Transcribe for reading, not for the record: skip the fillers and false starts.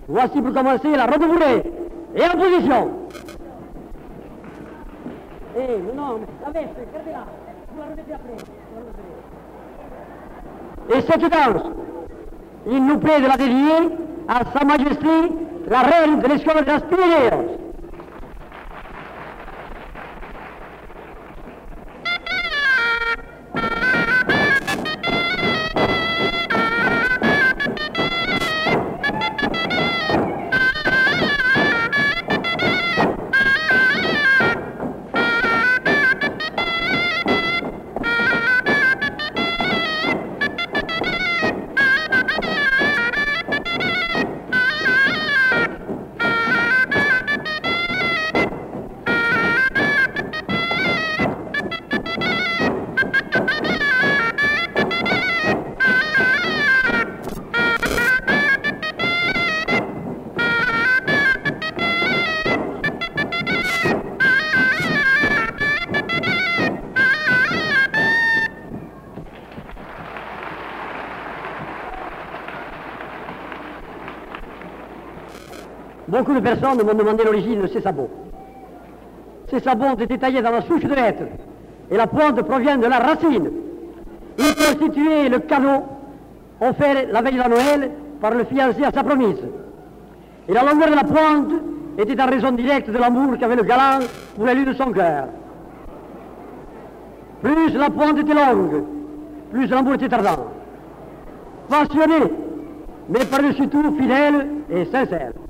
Voici pour commencer la robe bourrée. Et en position. Non, la veste, gardez-la. Vous la remettez après. Et cette danse, il nous plaît de la dédier à Sa Majesté, la reine de l'esclave de las Pyrénées. Beaucoup de personnes m'ont demandé l'origine de ces sabots. Ces sabots ont été taillés dans la souche de l'être, et la pointe provient de la racine. Ils constituaient le cadeau offert la veille de Noël par le fiancé à sa promise. Et la longueur de la pointe était en raison directe de l'amour qu'avait le galant pour l'élu de son cœur. Plus la pointe était longue, plus l'amour était ardent. Passionné, mais par-dessus tout fidèle et sincère.